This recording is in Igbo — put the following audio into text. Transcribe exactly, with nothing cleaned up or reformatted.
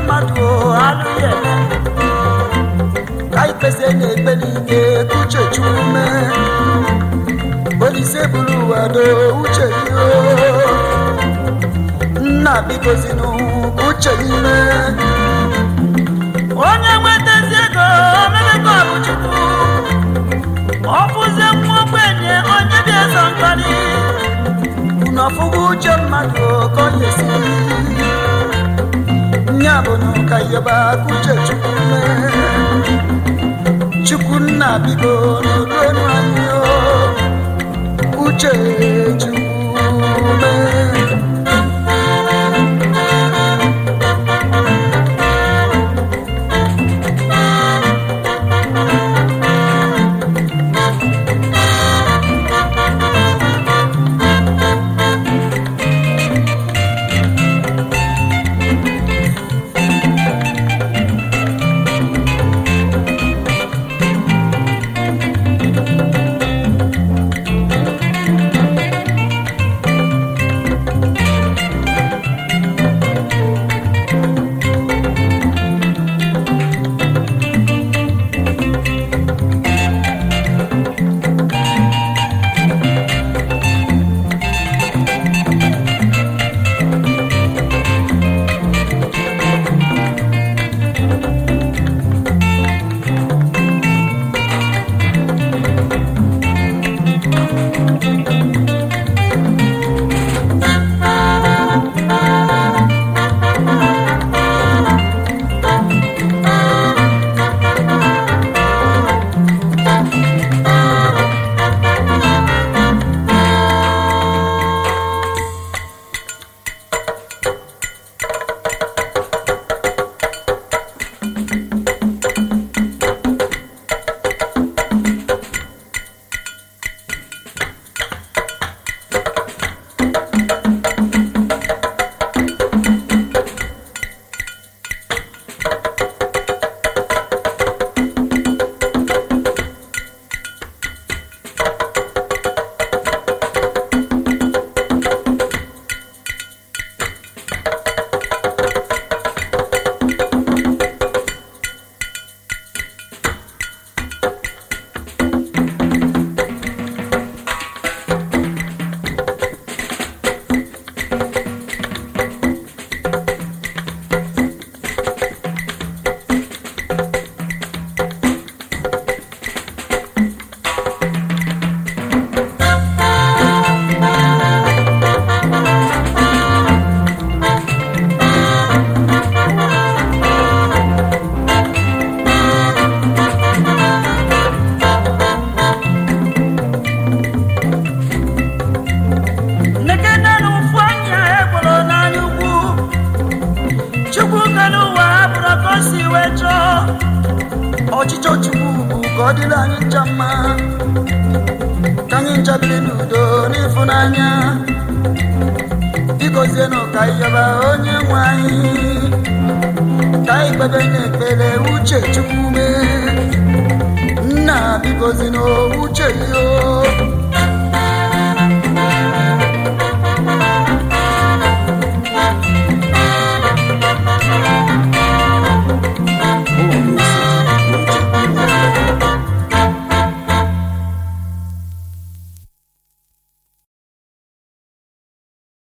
mmadụ alụ ya ka ikpese na-ekpe n'ike uche chume Olise buru ụwa do uche yo nna bikozinu uche ime onye nwetazi ego omemego ọbụ Chukwu ọfụzie nwa ogbenye onye bi eze mkpali unọfụgo uche mmadụ ka ọ yesi nya bụ na ka yaba uche Chukwu mee Chukwu nna biko n'olu anyị uche Chukwu mee ọchịchọ Chukwu bụ ka ọ dịrị anyị ncha mma ka anyị ncha biri n'udo n'ịfụnanya bikozienụ ka ịyọba onye nwe anyị ka anyị kpebe n'ekpere uche Chukwu mee nna bikozienụ uche yo